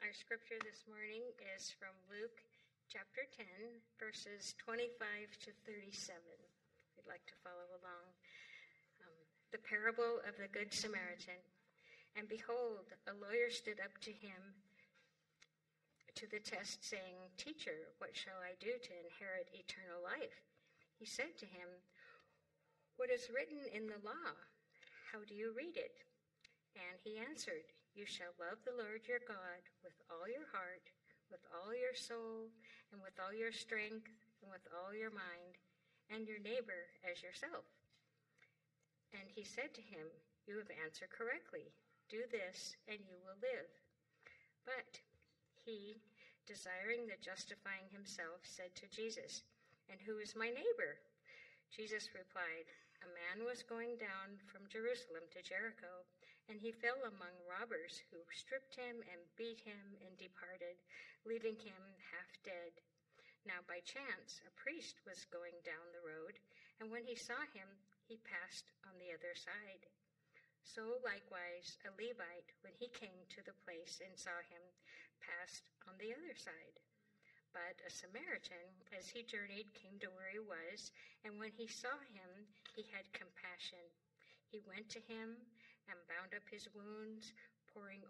Our scripture this morning is from Luke chapter 10, verses 25 to 37. If you'd like to follow along. The parable of the Good Samaritan. And behold, a lawyer stood up to him to the test, saying, "Teacher, what shall I do to inherit eternal life?" He said to him, "What is written in the law? How do you read it?" And he answered, "You shall love the Lord your God with all your heart, with all your soul, and with all your strength, and with all your mind, and your neighbor as yourself." And he said to him, "You have answered correctly. Do this, and you will live." But he, desiring the justifying himself, said to Jesus, "And who is my neighbor?" Jesus replied, "A man was going down from Jerusalem to Jericho, and he fell among robbers who stripped him and beat him and departed, leaving him half dead. Now by chance a priest was going down the road, and when he saw him, he passed on the other side. So likewise a Levite, when he came to the place and saw him, passed on the other side. But a Samaritan, as he journeyed, came to where he was, and when he saw him, he had compassion. He went to him and bound up his wounds, pouring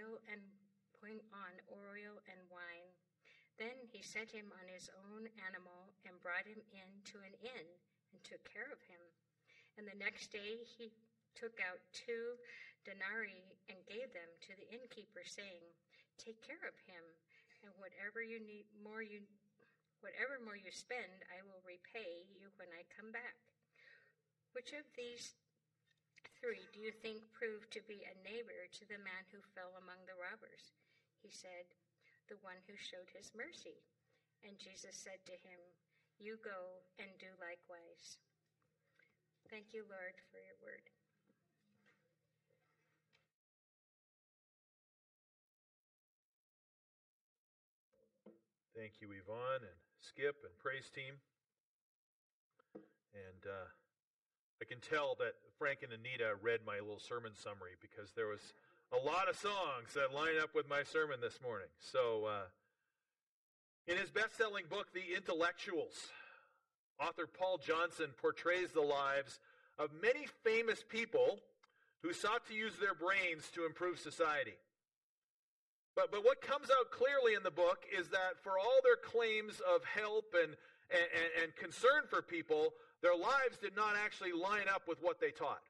on oil and wine. Then he set him on his own animal and brought him into an inn and took care of him. And the next day he took out 2 denarii and gave them to the innkeeper, saying, "Take care of him, and whatever more you spend, I will repay you when I come back." Which of these 3 do you think proved to be a neighbor to the man who fell among the robbers? He said, "The one who showed his mercy." And Jesus said to him, "You go and do likewise." Thank you, Lord, for your word. Thank you, Yvonne and Skip and praise team. And I can tell that Frank and Anita read my little sermon summary because there was a lot of songs that line up with my sermon this morning. So in his best-selling book, The Intellectuals, author Paul Johnson portrays the lives of many famous people who sought to use their brains to improve society. But what comes out clearly in the book is that for all their claims of help and concern for people, their lives did not actually line up with what they taught.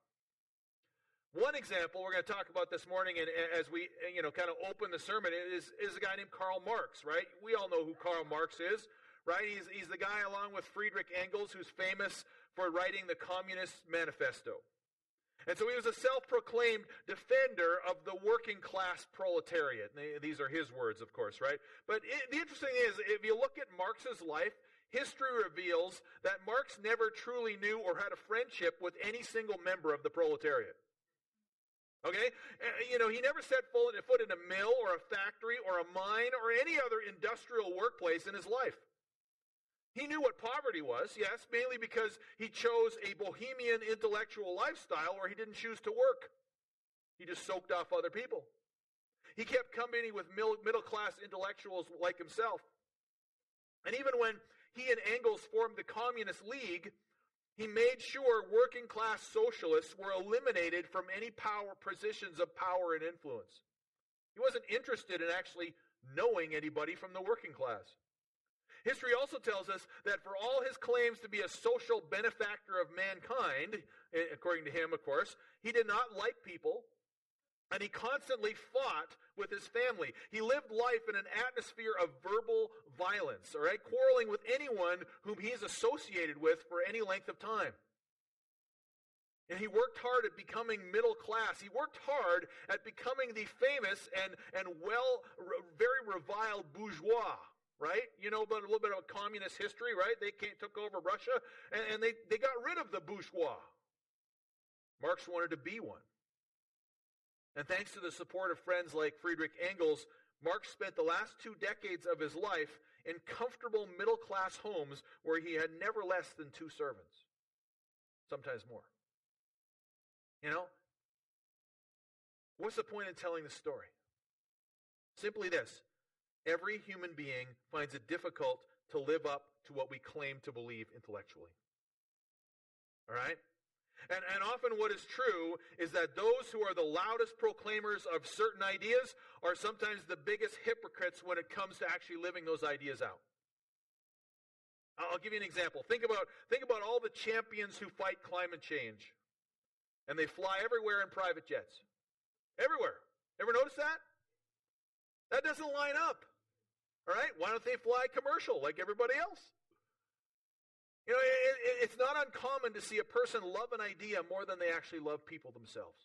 One example we're going to talk about this morning, and as we kind of open the sermon, is a guy named Karl Marx, right? We all know who Karl Marx is, right? He's the guy along with Friedrich Engels who's famous for writing the Communist Manifesto. And so he was a self-proclaimed defender of the working class proletariat. And these are his words, of course, right? But the interesting thing is, if you look at Marx's life, history reveals that Marx never truly knew or had a friendship with any single member of the proletariat. Okay? He never set foot in a mill or a factory or a mine or any other industrial workplace in his life. He knew what poverty was, yes, mainly because he chose a bohemian intellectual lifestyle where he didn't choose to work. He just soaked off other people. He kept company with middle-class intellectuals like himself. And even when he and Engels formed the Communist League, he made sure working-class socialists were eliminated from any positions of power and influence. He wasn't interested in actually knowing anybody from the working class. History also tells us that for all his claims to be a social benefactor of mankind, according to him, of course, he did not like people, and he constantly fought with his family. He lived life in an atmosphere of verbal violence, all right, quarreling with anyone whom he is associated with for any length of time. And he worked hard at becoming middle class. He worked hard at becoming the famous and very reviled bourgeois. Right? You know about a little bit of communist history, right? They took over Russia, and they got rid of the bourgeois. Marx wanted to be one. And thanks to the support of friends like Friedrich Engels, Marx spent the last 2 decades of his life in comfortable middle-class homes where he had never less than 2 servants. Sometimes more. What's the point in telling the story? Simply this: every human being finds it difficult to live up to what we claim to believe intellectually. All right? And often what is true is that those who are the loudest proclaimers of certain ideas are sometimes the biggest hypocrites when it comes to actually living those ideas out. I'll give you an example. Think about all the champions who fight climate change. And they fly everywhere in private jets. Everywhere. Ever notice that? That doesn't line up. All right? Why don't they fly commercial like everybody else? You know, it's not uncommon to see a person love an idea more than they actually love people themselves.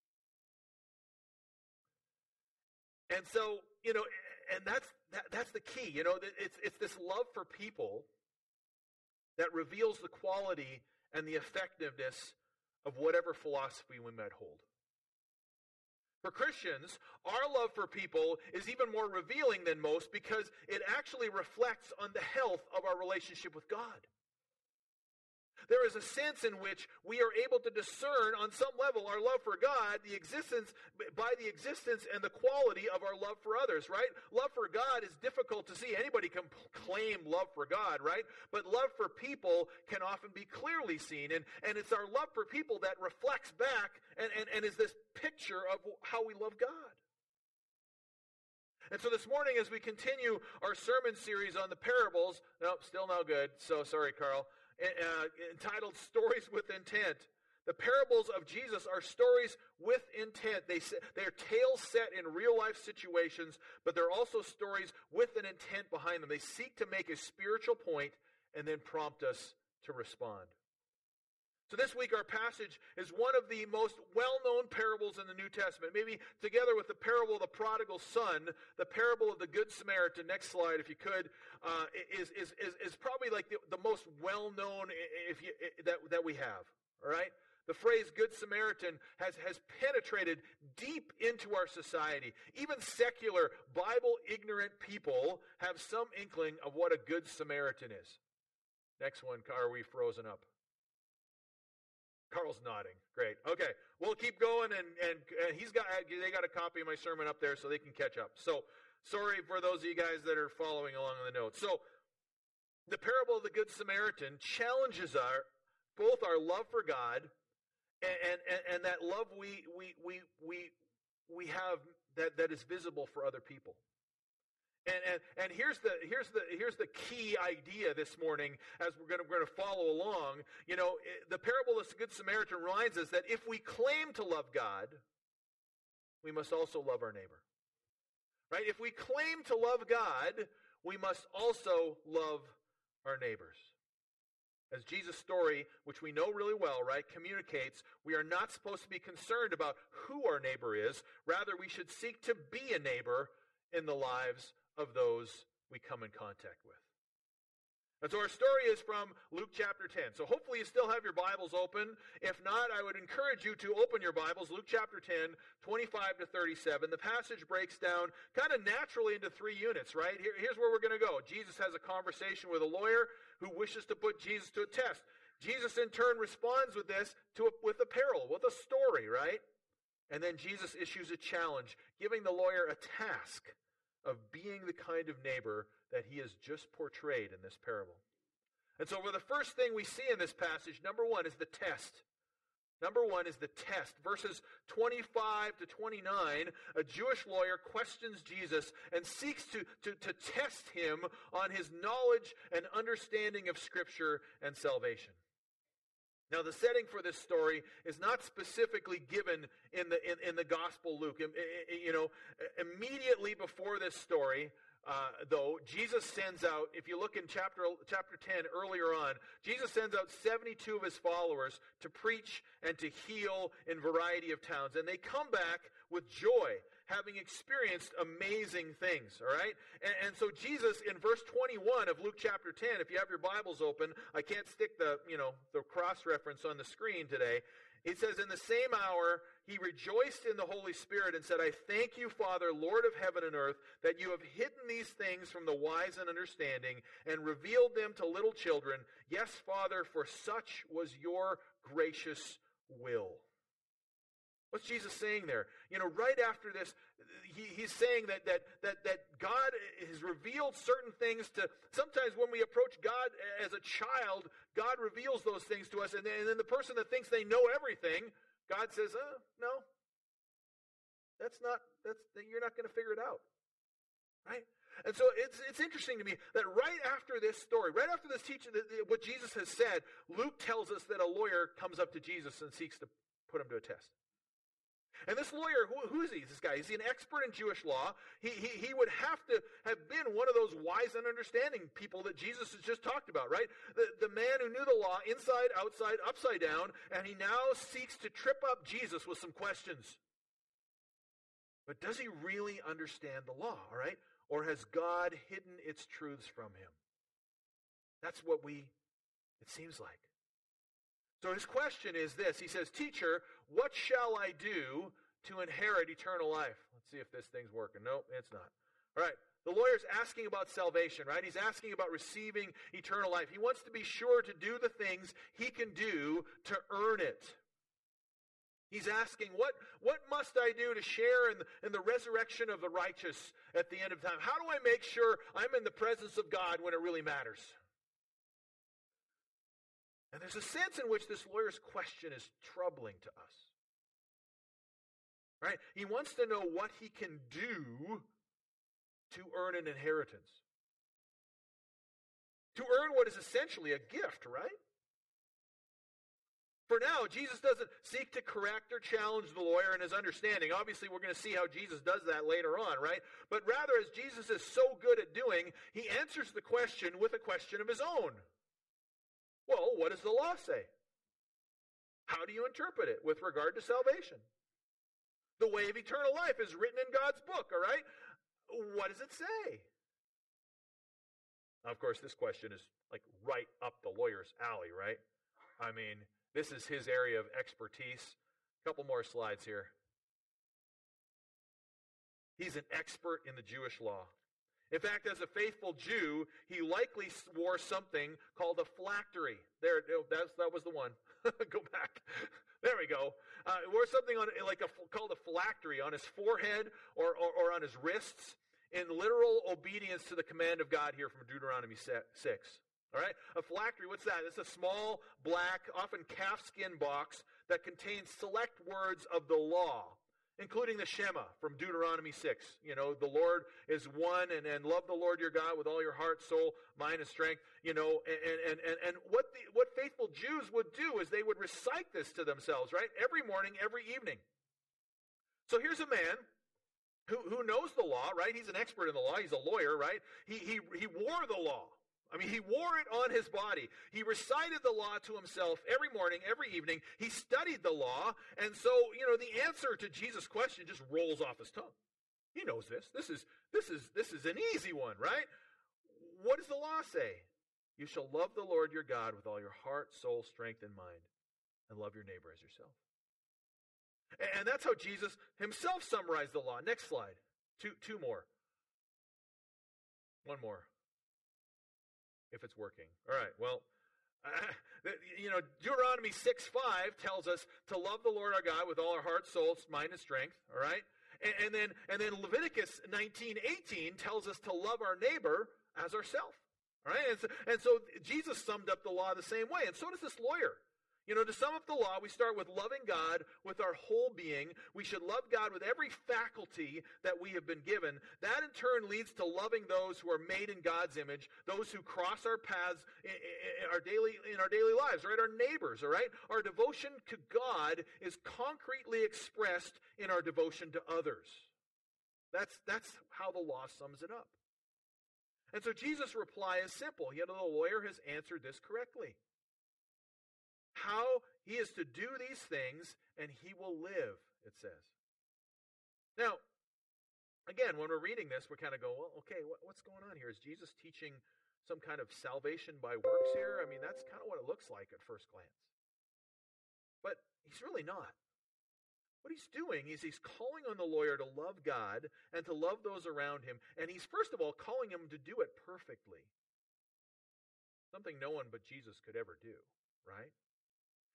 And so, you know, and that's the key. You know, it's this love for people that reveals the quality and the effectiveness of whatever philosophy we might hold. For Christians, our love for people is even more revealing than most because it actually reflects on the health of our relationship with God. There is a sense in which we are able to discern on some level our love for God by the existence and the quality of our love for others, right? Love for God is difficult to see. Anybody can claim love for God, right? But love for people can often be clearly seen. And it's our love for people that reflects back and is this picture of how we love God. And so this morning, as we continue our sermon series on the parables, still no good, so sorry, Carl, entitled Stories with Intent. The parables of Jesus are stories with intent. They're tales set in real-life situations, but they're also stories with an intent behind them. They seek to make a spiritual point and then prompt us to respond. So this week our passage is one of the most well-known parables in the New Testament. Maybe together with the parable of the prodigal son, the parable of the Good Samaritan, next slide if you could, is probably like the most well-known that we have. All right? The phrase Good Samaritan has penetrated deep into our society. Even secular, Bible-ignorant people have some inkling of what a Good Samaritan is. Next one, are we frozen up? Carl's nodding. Great. Okay, we'll keep going, and they got a copy of my sermon up there so they can catch up. So, sorry for those of you guys that are following along in the notes. So, the parable of the Good Samaritan challenges both our love for God and that love we have that is visible for other people. And here's the key idea this morning as we're going to follow along. You know, the parable of the Good Samaritan reminds us that if we claim to love God, we must also love our neighbor. Right? If we claim to love God, we must also love our neighbors. As Jesus' story, which we know really well, right, communicates, we are not supposed to be concerned about who our neighbor is. Rather, we should seek to be a neighbor in the lives of those we come in contact with. And so our story is from Luke chapter 10. So hopefully you still have your Bibles open. If not, I would encourage you to open your Bibles. Luke chapter 10, 25 to 37. The passage breaks down kind of naturally into three units, right? Here's where we're going to go. Jesus has a conversation with a lawyer who wishes to put Jesus to a test. Jesus in turn responds with this with a parable, with a story, right? And then Jesus issues a challenge, giving the lawyer a task of being the kind of neighbor that he has just portrayed in this parable. And so the first thing we see in this passage, number one, is the test. Number one is the test. Verses 25 to 29, a Jewish lawyer questions Jesus and seeks to test him on his knowledge and understanding of Scripture and salvation. Now, the setting for this story is not specifically given in the Gospel Luke. You know, immediately before this story, though, Jesus sends out, if you look in chapter 10 earlier on, Jesus sends out 72 of his followers to preach and to heal in a variety of towns. And they come back with joy, having experienced amazing things, all right? And so Jesus, in verse 21 of Luke chapter 10, if you have your Bibles open, I can't stick the cross-reference on the screen today. It says, in the same hour, he rejoiced in the Holy Spirit and said, I thank you, Father, Lord of heaven and earth, that you have hidden these things from the wise and understanding and revealed them to little children. Yes, Father, for such was your gracious will. What's Jesus saying there? Right after this, he's saying that God has revealed certain things to, sometimes when we approach God as a child, God reveals those things to us, and then the person that thinks they know everything, God says, no, you're not going to figure it out. Right? And so it's interesting to me that right after this story, right after this teaching, what Jesus has said, Luke tells us that a lawyer comes up to Jesus and seeks to put him to a test. And this lawyer, who is he? This guy, is he an expert in Jewish law? He would have to have been one of those wise and understanding people that Jesus has just talked about, right? The man who knew the law inside, outside, upside down, and he now seeks to trip up Jesus with some questions. But does he really understand the law, all right? Or has God hidden its truths from him? That's what it seems like. So his question is this. He says, "Teacher, what shall I do to inherit eternal life?" Let's see if this thing's working. Nope, it's not. All right. The lawyer's asking about salvation, right? He's asking about receiving eternal life. He wants to be sure to do the things he can do to earn it. He's asking, what must I do to share in the resurrection of the righteous at the end of time? How do I make sure I'm in the presence of God when it really matters? And there's a sense in which this lawyer's question is troubling to us. Right? He wants to know what he can do to earn an inheritance. To earn what is essentially a gift, right? For now, Jesus doesn't seek to correct or challenge the lawyer in his understanding. Obviously, we're going to see how Jesus does that later on, right? But rather, as Jesus is so good at doing, he answers the question with a question of his own. Well, what does the law say? How do you interpret it with regard to salvation? The way of eternal life is written in God's book, all right? What does it say? Now, of course, this question is like right up the lawyer's alley, right? I mean, this is his area of expertise. A couple more slides here. He's an expert in the Jewish law. In fact, as a faithful Jew, he likely wore something called a phylactery. There, that was the one. Go back. There we go. He wore something called a phylactery on his forehead or on his wrists in literal obedience to the command of God here from Deuteronomy 6. All right? A phylactery, what's that? It's a small, black, often calfskin box that contains select words of the law, including the Shema from Deuteronomy 6. You know, the Lord is one, and love the Lord your God with all your heart, soul, mind, and strength. You know, and what faithful Jews would do is they would recite this to themselves, right? Every morning, every evening. So here's a man who knows the law, right? He's an expert in the law. He's a lawyer, right? He wore the law. I mean, he wore it on his body. He recited the law to himself every morning, every evening. He studied the law. And so, you know, the answer to Jesus' question just rolls off his tongue. He knows this. This is an easy one, right? What does the law say? You shall love the Lord your God with all your heart, soul, strength, and mind, and love your neighbor as yourself. And that's how Jesus himself summarized the law. Next slide. Two more. One more. If it's working. All right, well, Deuteronomy 6:5 tells us to love the Lord our God with all our heart, soul, mind, and strength, all right? And then Leviticus 19:18 tells us to love our neighbor as ourselves, all right? And so Jesus summed up the law the same way, and so does this lawyer. You know, to sum up the law, we start with loving God with our whole being. We should love God with every faculty that we have been given. That in turn leads to loving those who are made in God's image, those who cross our paths in our daily lives, right? Our neighbors, all right? Our devotion to God is concretely expressed in our devotion to others. That's how the law sums it up. And so Jesus' reply is simple. Yet the lawyer has answered this correctly. How he is to do these things, and he will live, it says. Now, again, when we're reading this, we kind of go, well, okay, what's going on here? Is Jesus teaching some kind of salvation by works here? I mean, that's kind of what it looks like at first glance. But he's really not. What he's doing is he's calling on the lawyer to love God and to love those around him. And he's, first of all, calling him to do it perfectly. Something no one but Jesus could ever do, right?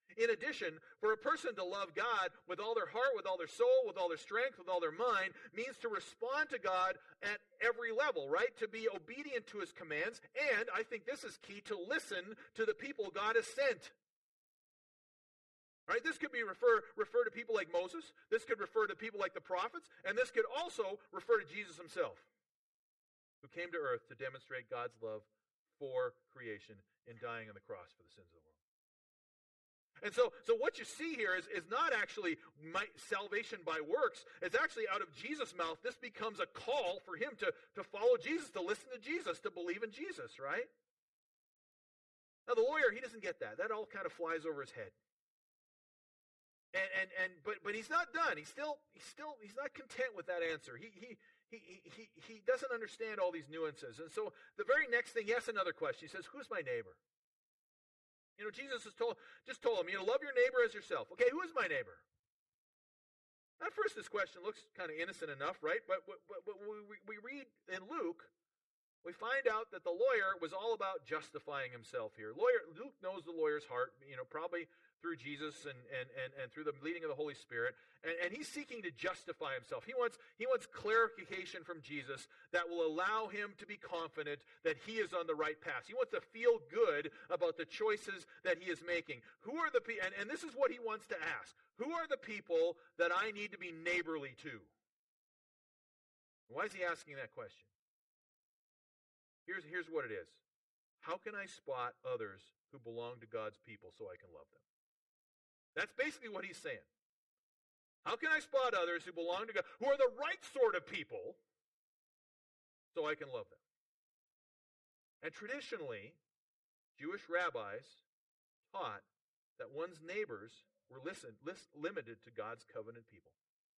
In addition, for a person to love God with all their heart, with all their soul, with all their strength, with all their mind, means to respond to God at every level, right? To be obedient to his commands, and I think this is key, to listen to the people God has sent. All right, this could be refer to people like Moses, this could refer to people like the prophets, and this could also refer to Jesus himself, who came to earth to demonstrate God's love for creation in dying on the cross for the sins of the world. And so what you see here is not actually salvation by works. It's actually out of Jesus' mouth. This becomes a call for him to follow Jesus, to listen to Jesus, to believe in Jesus, right? Now the lawyer, he doesn't get that. That all kind of flies over his head. But he's not done. He's not content with that answer. He doesn't understand all these nuances. And so the very next thing, he asks another question. He says, "Who's my neighbor?" You know, Jesus has told him, love your neighbor as yourself. Okay, who is my neighbor? At first, this question looks kind of innocent enough, right? But we read in Luke, we find out that the lawyer was all about justifying himself here. Luke knows the lawyer's heart, probably through Jesus and through the leading of the Holy Spirit, and he's seeking to justify himself. He wants clarification from Jesus that will allow him to be confident that he is on the right path. He wants to feel good about the choices that he is making. Who are the people? And this is what he wants to ask: who are the people that I need to be neighborly to? Why is he asking that question? Here's what it is. How can I spot others who belong to God's people so I can love them? That's basically what he's saying. How can I spot others who belong to God, who are the right sort of people, so I can love them? And traditionally, Jewish rabbis taught that one's neighbors were limited to God's covenant people.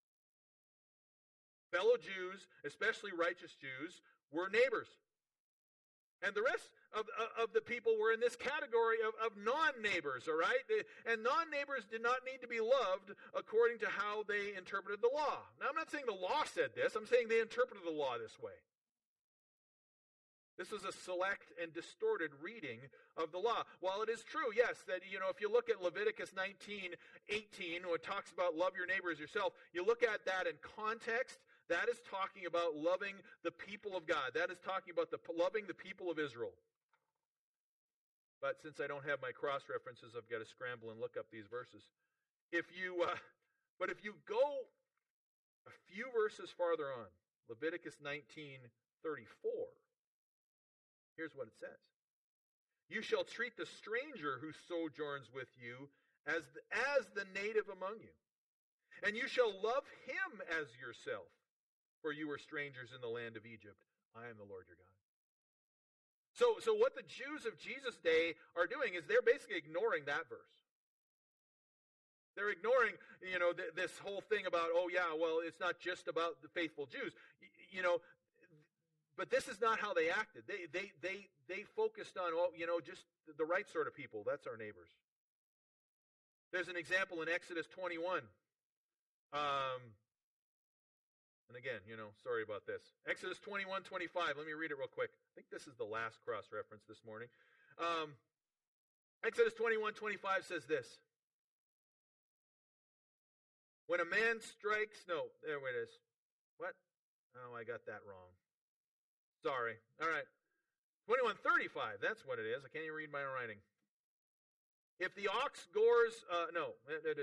Fellow Jews, especially righteous Jews, were neighbors. And the rest of the people were in this category of non-neighbors, all right? And non-neighbors did not need to be loved according to how they interpreted the law. Now, I'm not saying the law said this. I'm saying they interpreted the law this way. This was a select and distorted reading of the law. While it is true, yes, that, if you look at Leviticus 19:18, when it talks about love your neighbor as yourself, you look at that in context. That is talking about loving the people of God. That is talking about loving the people of Israel. But since I don't have my cross references, I've got to scramble and look up these verses. If you go a few verses farther on, Leviticus 19:34, here's what it says: "You shall treat the stranger who sojourns with you as the native among you, and you shall love him as yourself. For you were strangers in the land of Egypt. I am the Lord your God." So what the Jews of Jesus' day are doing is they're basically ignoring that verse. They're ignoring, this whole thing about, it's not just about the faithful Jews. But this is not how they acted. They focused on, just the right sort of people. That's our neighbors. There's an example in Exodus 21. And again, sorry about this. Exodus 21:25. Let me read it real quick. I think this is the last cross-reference this morning. Exodus 21:25 says this: "When a man strikes..." No, there it is. What? Oh, I got that wrong. Sorry. All right. 21:35. That's what it is. I can't even read my own writing. "If the ox gores..." No.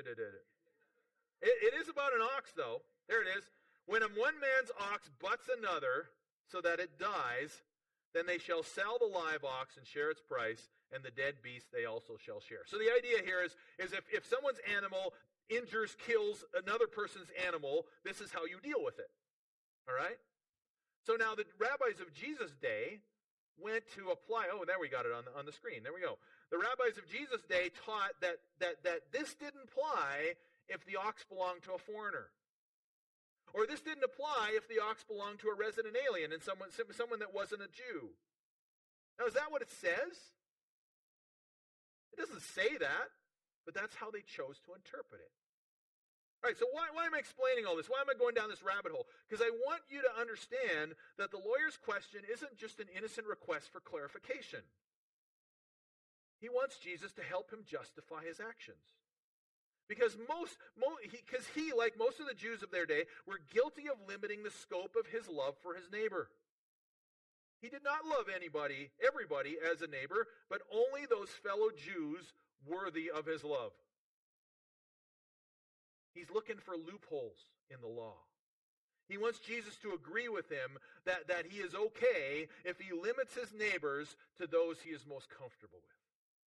It is about an ox, though. There it is. "When one man's ox butts another so that it dies, then they shall sell the live ox and share its price, and the dead beast they also shall share." So the idea here is if someone's animal injures, kills another person's animal, this is how you deal with it. All right? So now the rabbis of Jesus' day went to apply... Oh, there we got it on the screen. There we go. The rabbis of Jesus' day taught that this didn't apply if the ox belonged to a foreigner. Or this didn't apply if the ox belonged to a resident alien and someone that wasn't a Jew. Now, is that what it says? It doesn't say that, but that's how they chose to interpret it. All right, so why am I explaining all this? Why am I going down this rabbit hole? Because I want you to understand that the lawyer's question isn't just an innocent request for clarification. He wants Jesus to help him justify his actions. Because he, like most of the Jews of their day, were guilty of limiting the scope of his love for his neighbor. He did not love everybody as a neighbor, but only those fellow Jews worthy of his love. He's looking for loopholes in the law. He wants Jesus to agree with him that he is okay if he limits his neighbors to those he is most comfortable with.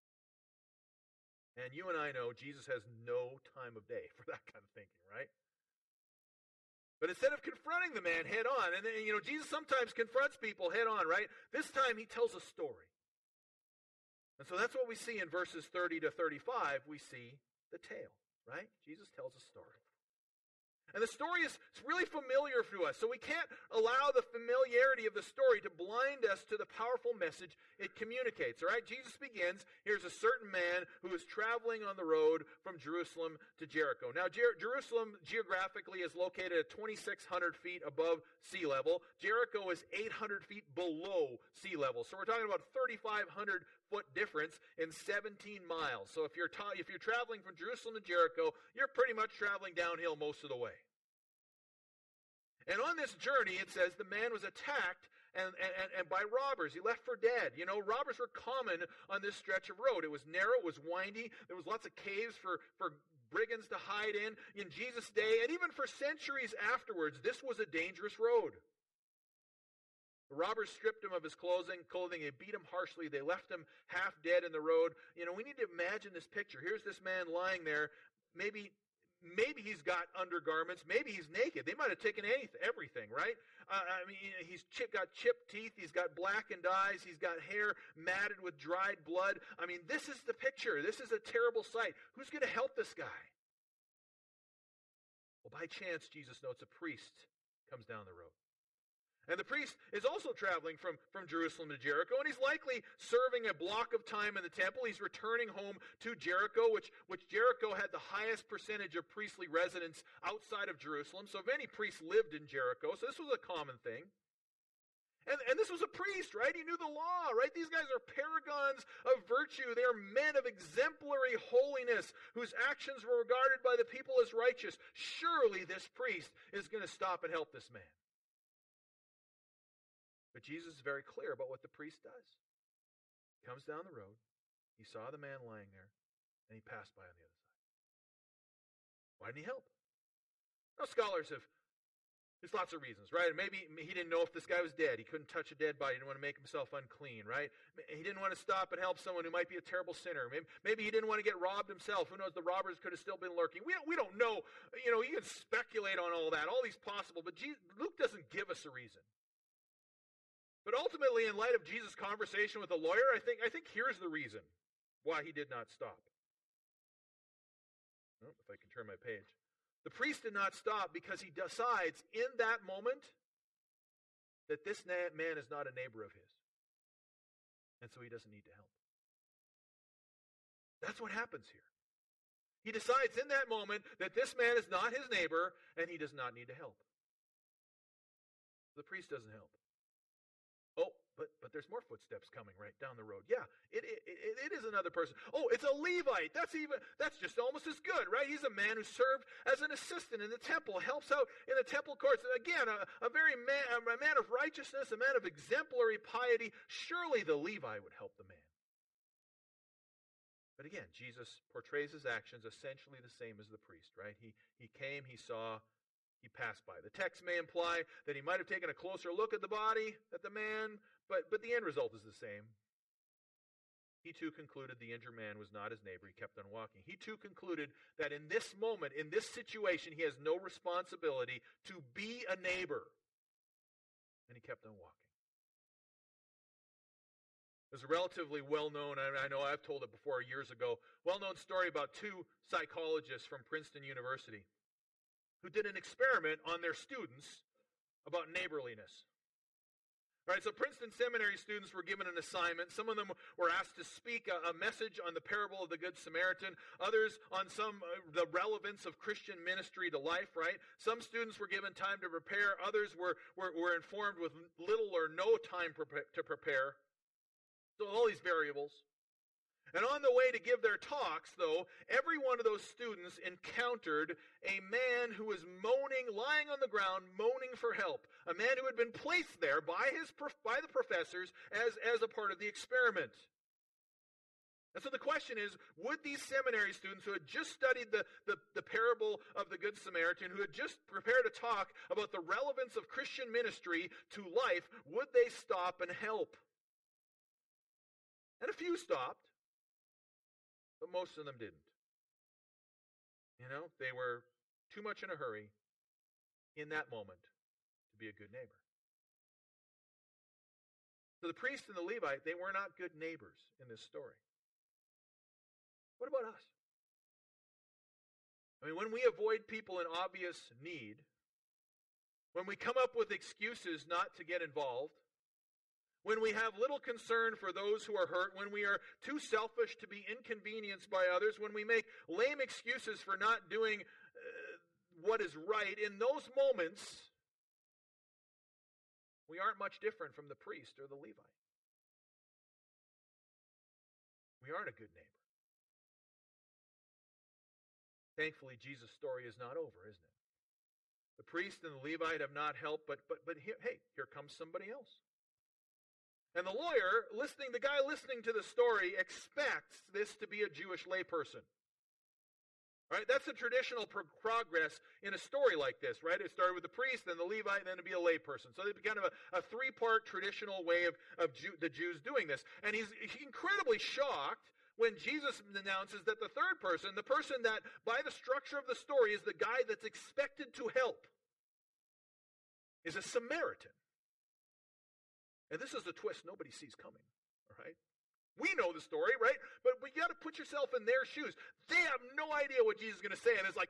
And you and I know Jesus has no time of day for that kind of thinking, right? But instead of confronting the man head on, and Jesus sometimes confronts people head on, right? This time he tells a story. And so that's what we see in verses 30 to 35. We see the tale, right? Jesus tells a story. And the story is really familiar to us, so we can't allow the familiarity of the story to blind us to the powerful message it communicates. All right, Jesus begins, here's a certain man who is traveling on the road from Jerusalem to Jericho. Now, Jerusalem geographically is located at 2,600 feet above sea level. Jericho is 800 feet below sea level. So we're talking about 3,500 foot difference in 17 miles. So if you're traveling from Jerusalem to Jericho, you're pretty much traveling downhill most of the way. And on this journey, it says the man was attacked and by robbers. He left for dead. Robbers were common on this stretch of road. It was narrow, it was windy. There was lots of caves for brigands to hide in Jesus' day. And even for centuries afterwards, this was a dangerous road. The robbers stripped him of his clothing. They beat him harshly. They left him half dead in the road. We need to imagine this picture. Here's this man lying there. Maybe he's got undergarments. Maybe he's naked. They might have taken everything, right? He's got chipped teeth. He's got blackened eyes. He's got hair matted with dried blood. This is the picture. This is a terrible sight. Who's going to help this guy? Well, by chance, Jesus notes a priest comes down the road. And the priest is also traveling from Jerusalem to Jericho, and he's likely serving a block of time in the temple. He's returning home to Jericho, which Jericho had the highest percentage of priestly residents outside of Jerusalem. So many priests lived in Jericho, so this was a common thing. And this was a priest, right? He knew the law, right? These guys are paragons of virtue. They are men of exemplary holiness whose actions were regarded by the people as righteous. Surely this priest is going to stop and help this man. But Jesus is very clear about what the priest does. He comes down the road, he saw the man lying there, and he passed by on the other side. Why didn't he help? Now, there's lots of reasons, right? Maybe he didn't know if this guy was dead. He couldn't touch a dead body. He didn't want to make himself unclean, right? He didn't want to stop and help someone who might be a terrible sinner. Maybe he didn't want to get robbed himself. Who knows? The robbers could have still been lurking. We don't know. You can speculate on all that, all these possible, but Luke doesn't give us a reason. But ultimately, in light of Jesus' conversation with the lawyer, I think here's the reason why he did not stop. Well, if I can turn my page. The priest did not stop because he decides in that moment that this man is not a neighbor of his. And so he doesn't need to help. That's what happens here. He decides in that moment that this man is not his neighbor and he does not need to help. The priest doesn't help. Oh, but there's more footsteps coming right down the road. Yeah, it is another person. Oh, it's a Levite. That's just almost as good, right? He's a man who served as an assistant in the temple, helps out in the temple courts. And again, a man of righteousness, a man of exemplary piety. Surely the Levite would help the man. But again, Jesus portrays his actions essentially the same as the priest, right? He came, he saw, he passed by. The text may imply that he might have taken a closer look at the body, at the man, but the end result is the same. He too concluded the injured man was not his neighbor. He kept on walking. He too concluded that in this moment, in this situation, he has no responsibility to be a neighbor. And he kept on walking. There's a relatively well-known, I know I've told it before years ago, well-known story about two psychologists from Princeton University who did an experiment on their students about neighborliness. All right, so Princeton Seminary students were given an assignment. Some of them were asked to speak a message on the parable of the Good Samaritan. Others on the relevance of Christian ministry to life, right? Some students were given time to prepare. Others were informed with little or no time to prepare. So all these variables. And on the way to give their talks, though, every one of those students encountered a man who was moaning, lying on the ground, moaning for help. A man who had been placed there by the professors as a part of the experiment. And so the question is, would these seminary students who had just studied the parable of the Good Samaritan, who had just prepared a talk about the relevance of Christian ministry to life, would they stop and help? And a few stopped, but most of them didn't. They were too much in a hurry in that moment to be a good neighbor. So the priest and the Levite, they were not good neighbors in this story. What about us? When we avoid people in obvious need, when we come up with excuses not to get involved, when we have little concern for those who are hurt, when we are too selfish to be inconvenienced by others, when we make lame excuses for not doing what is right, in those moments, we aren't much different from the priest or the Levite. We aren't a good neighbor. Thankfully, Jesus' story is not over, isn't it? The priest and the Levite have not helped, but here comes somebody else. And the guy listening to the story, expects this to be a Jewish layperson. Right? That's the traditional progress in a story like this, right? It started with the priest, then the Levite, and then to be a layperson. So it's kind of a three-part traditional way of the Jews doing this. And he's incredibly shocked when Jesus announces that the third person, the person that by the structure of the story is the guy that's expected to help, is a Samaritan. And this is the twist nobody sees coming, all right? We know the story, right? But you got to put yourself in their shoes. They have no idea what Jesus is going to say, and it's like,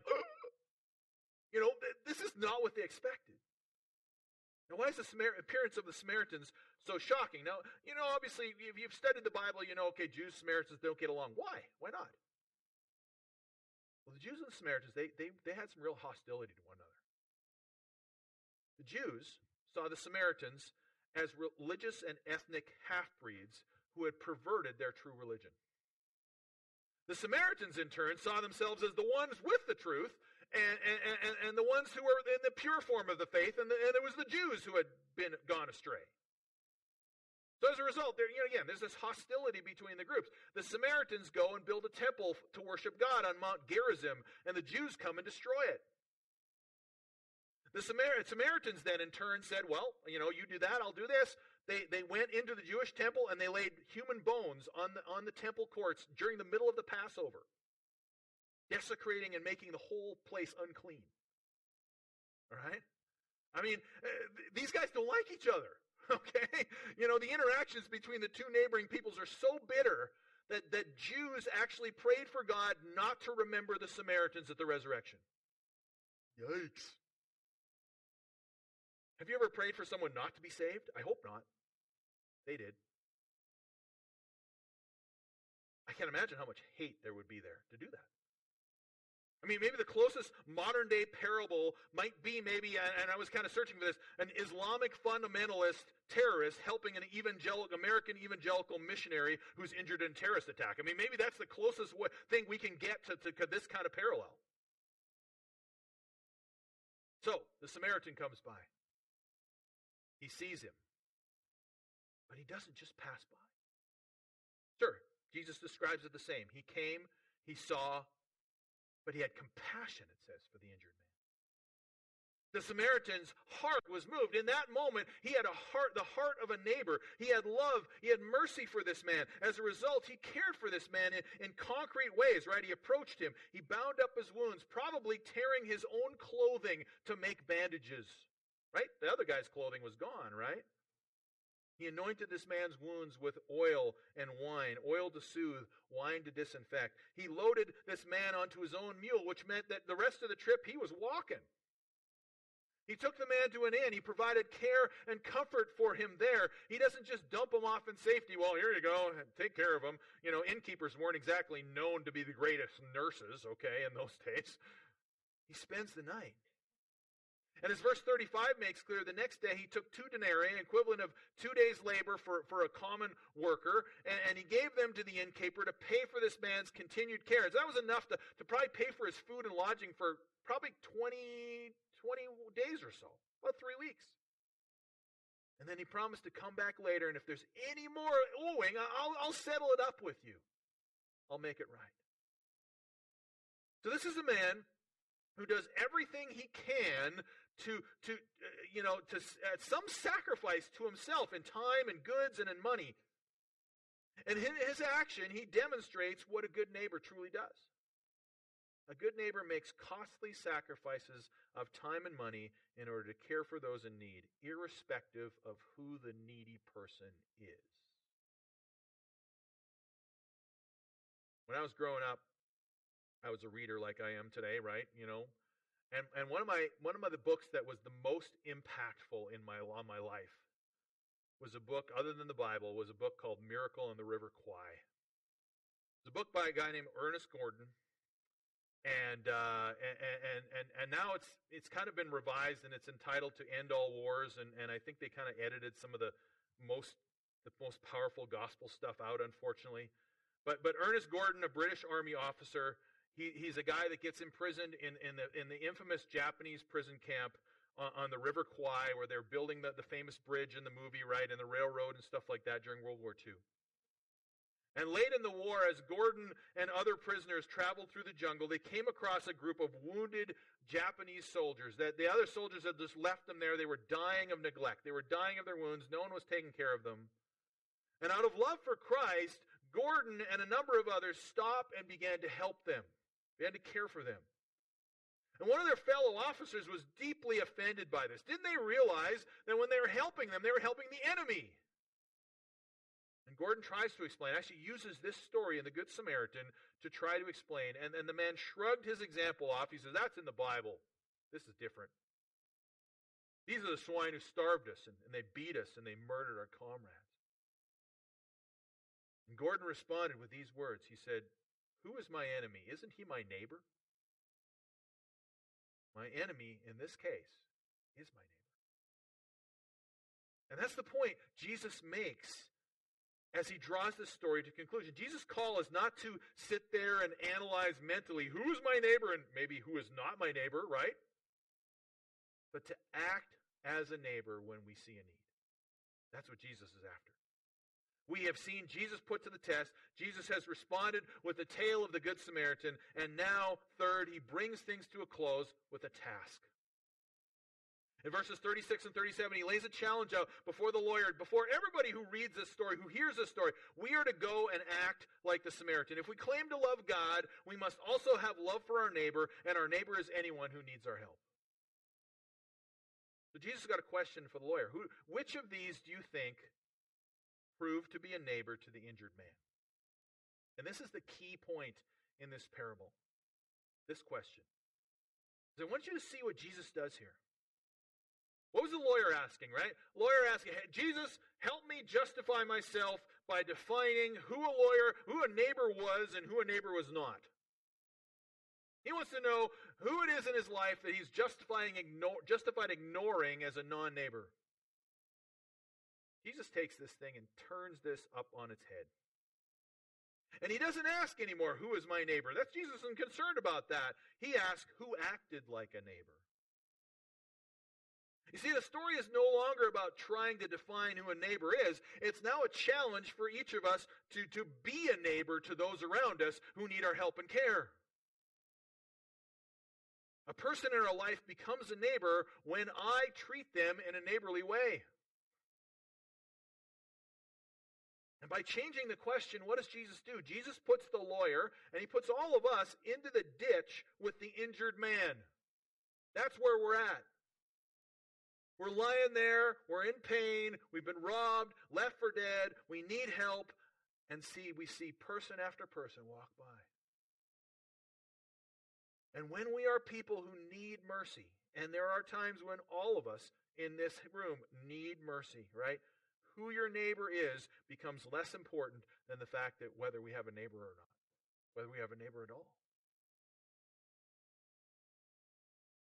this is not what they expected. Now, why is the appearance of the Samaritans so shocking? Now, obviously, if you've studied the Bible, Jews and Samaritans don't get along. Why? Why not? Well, the Jews and the Samaritans, they had some real hostility to one another. The Jews saw the Samaritans as religious and ethnic half-breeds who had perverted their true religion. The Samaritans, in turn, saw themselves as the ones with the truth and the ones who were in the pure form of the faith, and it was the Jews who had gone astray. So as a result, there's this hostility between the groups. The Samaritans go and build a temple to worship God on Mount Gerizim, and the Jews come and destroy it. The Samaritans then, in turn, said, well, you do that, I'll do this. They went into the Jewish temple and they laid human bones on the temple courts during the middle of the Passover, desecrating and making the whole place unclean. All right? These guys don't like each other, okay? The interactions between the two neighboring peoples are so bitter that Jews actually prayed for God not to remember the Samaritans at the resurrection. Yikes. Have you ever prayed for someone not to be saved? I hope not. They did. I can't imagine how much hate there would be there to do that. Maybe the closest modern-day parable might be and I was kind of searching for this, an Islamic fundamentalist terrorist helping an American evangelical missionary who's injured in a terrorist attack. Maybe that's the closest thing we can get to this kind of parallel. So, the Samaritan comes by. He sees him. But he doesn't just pass by. Sure, Jesus describes it the same. He came, he saw, but he had compassion, it says, for the injured man. The Samaritan's heart was moved. In that moment, he had the heart of a neighbor. He had love. He had mercy for this man. As a result, he cared for this man in concrete ways, right? He approached him. He bound up his wounds, probably tearing his own clothing to make bandages, right? The other guy's clothing was gone, right? He anointed this man's wounds with oil and wine, oil to soothe, wine to disinfect. He loaded this man onto his own mule, which meant that the rest of the trip he was walking. He took the man to an inn. He provided care and comfort for him there. He doesn't just dump him off in safety. Well, here you go. Take care of him. Innkeepers weren't exactly known to be the greatest nurses, okay, in those days. He spends the night. And as verse 35 makes clear, the next day he took 2 denarii, equivalent of 2 days' labor for a common worker, and he gave them to the innkeeper to pay for this man's continued care. That was enough to probably pay for his food and lodging for probably 20 days or so, about 3 weeks. And then he promised to come back later, and if there's any more owing, I'll settle it up with you. I'll make it right. So this is a man who does everything he can to at some sacrifice to himself in time and goods and in money. And in his action, he demonstrates what a good neighbor truly does. A good neighbor makes costly sacrifices of time and money in order to care for those in need, irrespective of who the needy person is. When I was growing up, I was a reader like I am today, right? And one of the books that was the most impactful on my life was a book, other than the Bible, was a book called Miracle on the River Kwai. It's a book by a guy named Ernest Gordon, and now it's kind of been revised, and it's entitled To End All Wars, and I think they kind of edited some of the most powerful gospel stuff out, unfortunately. But Ernest Gordon, a British Army officer, he's a guy that gets imprisoned in the infamous Japanese prison camp on the River Kwai, where they're building the famous bridge in the movie, right, and the railroad and stuff like that during World War II. And late in the war, as Gordon and other prisoners traveled through the jungle, they came across a group of wounded Japanese soldiers. That the other soldiers had just left them there. They were dying of neglect. They were dying of their wounds. No one was taking care of them. And out of love for Christ, Gordon and a number of others stopped and began to help them. They had to care for them. And one of their fellow officers was deeply offended by this. Didn't they realize that when they were helping them, they were helping the enemy? And Gordon tries to explain, actually uses this story in the Good Samaritan to try to explain. And the man shrugged his example off. He says, that's in the Bible. This is different. These are the swine who starved us, and they beat us, and they murdered our comrades. And Gordon responded with these words. He said, who is my enemy? Isn't he my neighbor? My enemy, in this case, is my neighbor. And that's the point Jesus makes as he draws this story to conclusion. Jesus' call is not to sit there and analyze mentally who is my neighbor and maybe who is not my neighbor, right? But to act as a neighbor when we see a need. That's what Jesus is after. We have seen Jesus put to the test. Jesus has responded with the tale of the Good Samaritan. And now, third, he brings things to a close with a task. In verses 36 and 37, he lays a challenge out before the lawyer, before everybody who reads this story, who hears this story. We are to go and act like the Samaritan. If we claim to love God, we must also have love for our neighbor, and our neighbor is anyone who needs our help. So Jesus got a question for the lawyer. Which of these do you think proved to be a neighbor to the injured man? And this is the key point in this parable. This question. So I want you to see what Jesus does here. What was the lawyer asking, right? Lawyer asking, hey, Jesus, help me justify myself by defining who a neighbor was and who a neighbor was not. He wants to know who it is in his life that he's justified ignoring as a non-neighbor. Jesus takes this thing and turns this up on its head. And he doesn't ask anymore, who is my neighbor? That's Jesus isn't concerned about that. He asks, who acted like a neighbor? You see, the story is no longer about trying to define who a neighbor is. It's now a challenge for each of us to be a neighbor to those around us who need our help and care. A person in our life becomes a neighbor when I treat them in a neighborly way. And by changing the question, what does Jesus do? Jesus puts the lawyer, and he puts all of us into the ditch with the injured man. That's where we're at. We're lying there, we're in pain, we've been robbed, left for dead, we need help, and we see person after person walk by. And when we are people who need mercy, and there are times when all of us in this room need mercy, right? Who your neighbor is becomes less important than the fact that whether we have a neighbor or not, whether we have a neighbor at all.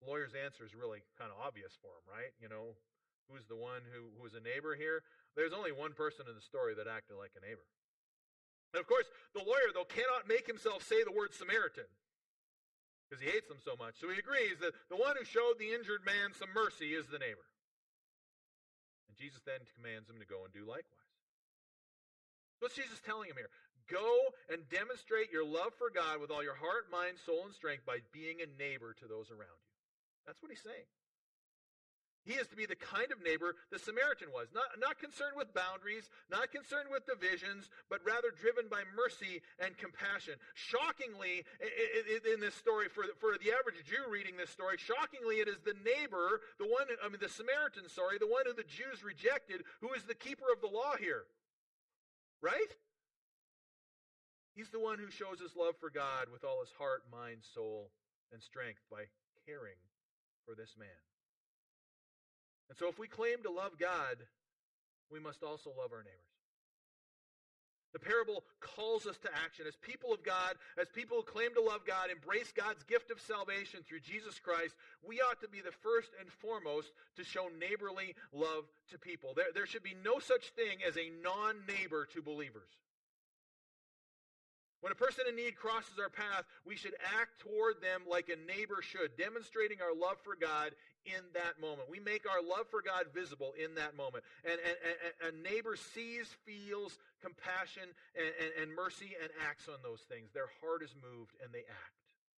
The lawyer's answer is really kind of obvious for him, right? Who's the one who was a neighbor here? There's only one person in the story that acted like a neighbor. And of course, the lawyer, though, cannot make himself say the word Samaritan because he hates them so much. So he agrees that the one who showed the injured man some mercy is the neighbor. And Jesus then commands him to go and do likewise. What's Jesus telling him here? Go and demonstrate your love for God with all your heart, mind, soul, and strength by being a neighbor to those around you. That's what he's saying. He is to be the kind of neighbor the Samaritan was. Not concerned with boundaries, not concerned with divisions, but rather driven by mercy and compassion. Shockingly, in this story, for the average Jew reading this story, shockingly it is the neighbor, the Samaritan, the one who the Jews rejected, who is the keeper of the law here. Right? He's the one who shows his love for God with all his heart, mind, soul, and strength by caring for this man. And so if we claim to love God, we must also love our neighbors. The parable calls us to action. As people of God, as people who claim to love God, embrace God's gift of salvation through Jesus Christ, we ought to be the first and foremost to show neighborly love to people. There should be no such thing as a non-neighbor to believers. When a person in need crosses our path, we should act toward them like a neighbor should, demonstrating our love for God in that moment. We make our love for God visible in that moment. And a neighbor sees, feels compassion and mercy and acts on those things. Their heart is moved and they act.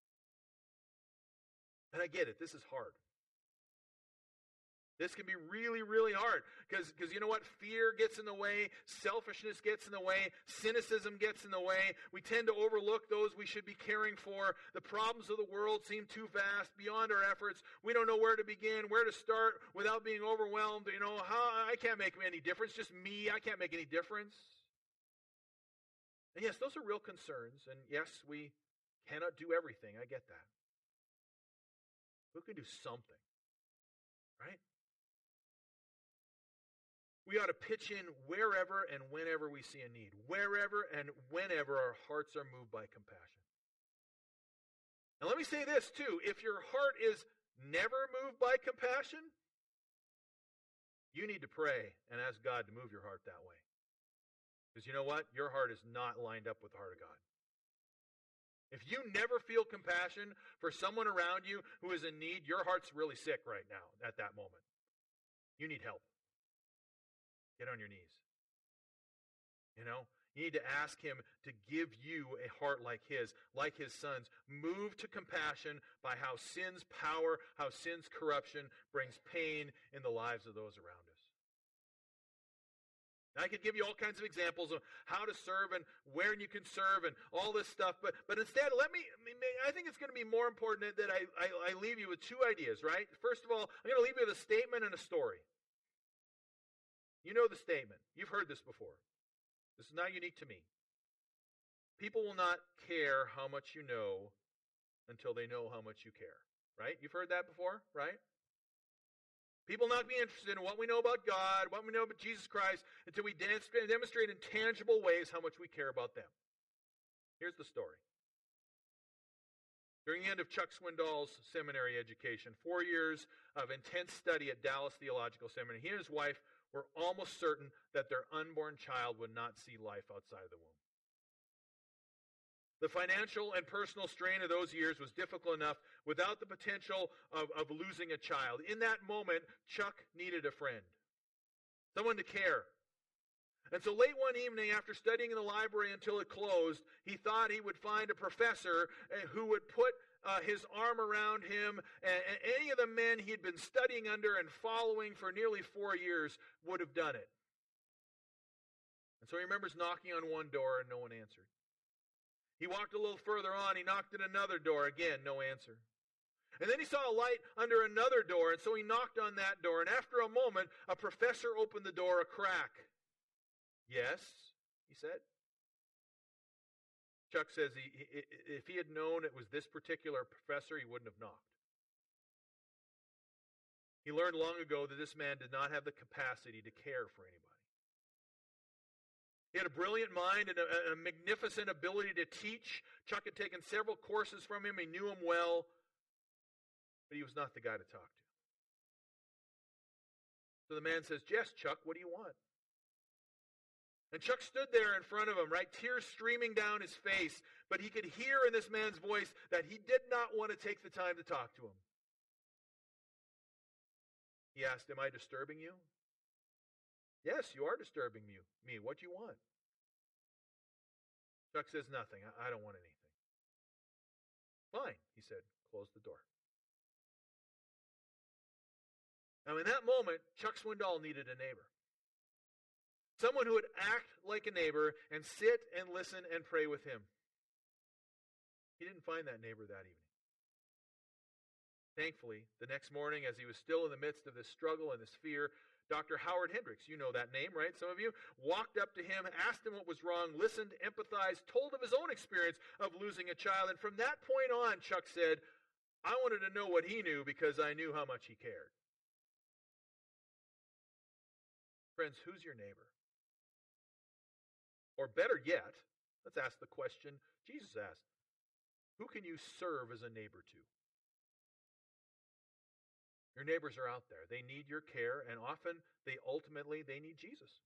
And I get it. This is hard. This can be really, really hard because you know what? Fear gets in the way. Selfishness gets in the way. Cynicism gets in the way. We tend to overlook those we should be caring for. The problems of the world seem too vast, beyond our efforts. We don't know where to begin, where to start without being overwhelmed. I can't make any difference. Just me. I can't make any difference. And yes, those are real concerns. And yes, we cannot do everything. I get that. We can do something, right? We ought to pitch in wherever and whenever we see a need. Wherever and whenever our hearts are moved by compassion. And let me say this too. If your heart is never moved by compassion, you need to pray and ask God to move your heart that way. Because you know what? Your heart is not lined up with the heart of God. If you never feel compassion for someone around you who is in need, your heart's really sick right now at that moment. You need help. Get on your knees. You need to ask him to give you a heart like his son's. Move to compassion by how sin's power, how sin's corruption brings pain in the lives of those around us. Now, I could give you all kinds of examples of how to serve and where you can serve and all this stuff, but instead, I think it's going to be more important that I leave you with two ideas, right? First of all, I'm going to leave you with a statement and a story. You know the statement. You've heard this before. This is not unique to me. People will not care how much you know until they know how much you care. Right? You've heard that before, right? People will not be interested in what we know about God, what we know about Jesus Christ, until we demonstrate in tangible ways how much we care about them. Here's the story. During the end of Chuck Swindoll's seminary education, 4 years of intense study at Dallas Theological Seminary, he and his wife were almost certain that their unborn child would not see life outside of the womb. The financial and personal strain of those years was difficult enough without the potential of losing a child. In that moment, Chuck needed a friend, someone to care. And so late one evening, after studying in the library until it closed, he thought he would find a professor who would put his arm around him, and any of the men he'd been studying under and following for nearly 4 years would have done it. And so he remembers knocking on one door and no one answered. He walked a little further on, he knocked at another door, again, no answer. And then he saw a light under another door, and so he knocked on that door, and after a moment, a professor opened the door a crack. Yes, he said. Chuck says if he had known it was this particular professor, he wouldn't have knocked. He learned long ago that this man did not have the capacity to care for anybody. He had a brilliant mind and a magnificent ability to teach. Chuck had taken several courses from him. He knew him well. but he was not the guy to talk to. So the man says, "Yes, Chuck, what do you want?" And Chuck stood there in front of him, right, tears streaming down his face, but he could hear in this man's voice that he did not want to take the time to talk to him. He asked, "Am I disturbing you?" "Yes, you are disturbing me. What do you want?" Chuck says, "Nothing. I don't want anything." "Fine," he said. "Close the door." Now, in that moment, Chuck Swindoll needed a neighbor. Someone who would act like a neighbor and sit and listen and pray with him. He didn't find that neighbor that evening. Thankfully, the next morning, as he was still in the midst of this struggle and this fear, Dr. Howard Hendricks, you know that name, right? Some of you, walked up to him, asked him what was wrong, listened, empathized, told of his own experience of losing a child. And from that point on, Chuck said, I wanted to know what he knew because I knew how much he cared. Friends, who's your neighbor? Or better yet, let's ask the question Jesus asked. Who can you serve as a neighbor to? Your neighbors are out there. They need your care, and often they need Jesus.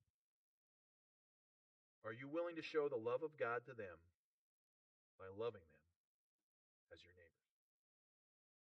Are you willing to show the love of God to them by loving them as your neighbor?